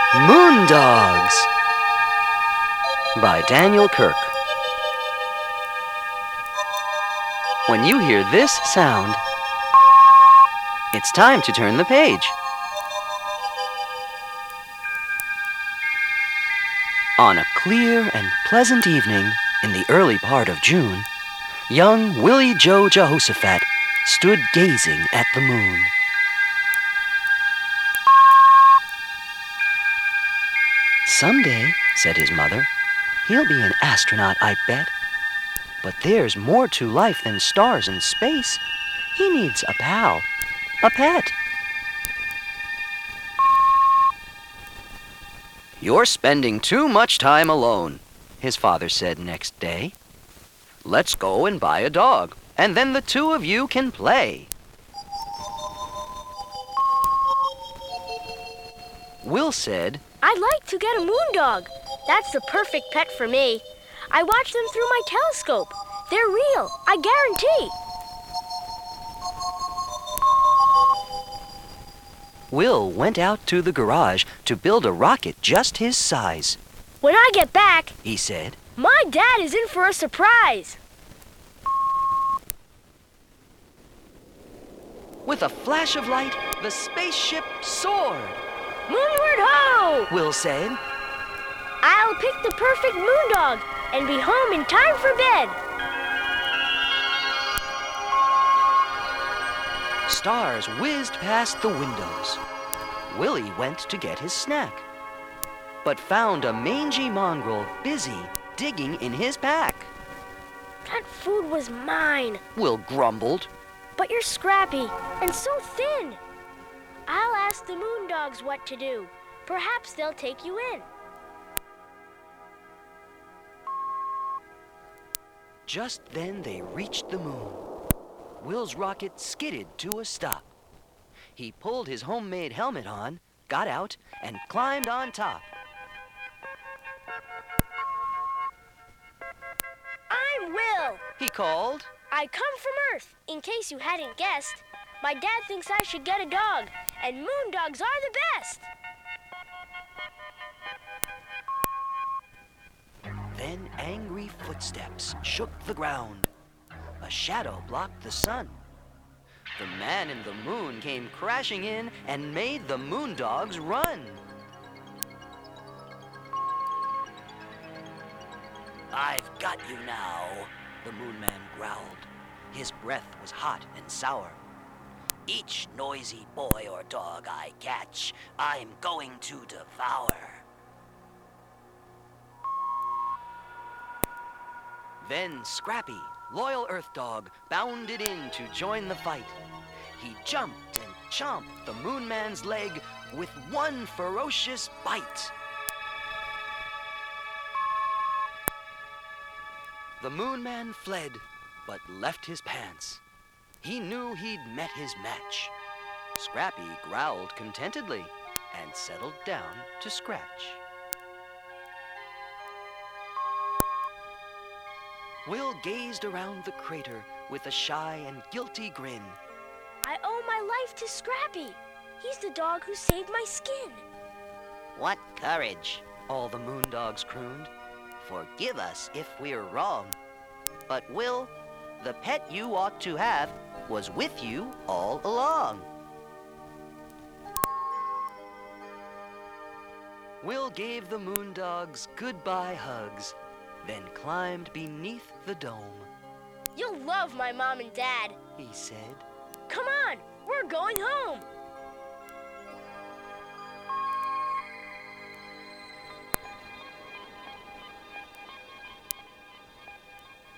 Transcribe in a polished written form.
Moondogs by Daniel Kirk. When you hear this sound, it's time to turn the page. On a clear and pleasant evening in the early part of June, young Willie Joe Jehoshaphat stood gazing at the moon. "Someday," said his mother, "he'll be an astronaut, I bet. But there's more to life than stars and space. He needs a pal, a pet." "You're spending too much time alone," his father said next day. "Let's go and buy a dog, and then the two of you can play." Will said, "I'd like to get a moondog. That's the perfect pet for me. I watch them through my telescope. They're real, I guarantee." Will went out to the garage to build a rocket just his size. "When I get back," he said, "my dad is in for a surprise." With a flash of light, the spaceship soared. "Moonward ho!" Will said, "I'll pick the perfect moondog and be home in time for bed." Stars whizzed past the windows. Willie went to get his snack, but found a mangy mongrel busy digging in his pack. "That food was mine." Will grumbled. "But you're scrappy and so thin. I'll ask the moondogs what to do. Perhaps they'll take you in." Just then they reached the moon. Will's rocket skidded to a stop. He pulled his homemade helmet on, got out, and climbed on top. "I'm Will," he called. "I come from Earth, in case you hadn't guessed. My dad thinks I should get a dog, and moondogs are the best." Then angry footsteps shook the ground. A shadow blocked the sun. The man in the moon came crashing in and made the moondogs run. "I've got you now," the moon man growled. His breath was hot and sour. "Each noisy boy or dog I catch, I'm going to devour." Then Scrappy, loyal Earth Dog, bounded in to join the fight. He jumped and chomped the Moon Man's leg with one ferocious bite. The Moon Man fled, but left his pants. He knew he'd met his match. Scrappy growled contentedly and settled down to scratch. Will gazed around the crater with a shy and guilty grin. "I owe my life to Scrappy. He's the dog who saved my skin." "What courage," all the moondogs crooned. "Forgive us if we're wrong. But Will, the pet you ought to have was with you all along." Will gave the moondogs goodbye hugs, then climbed beneath the dome. "You'll love my mom and dad," he said. "Come on, we're going home."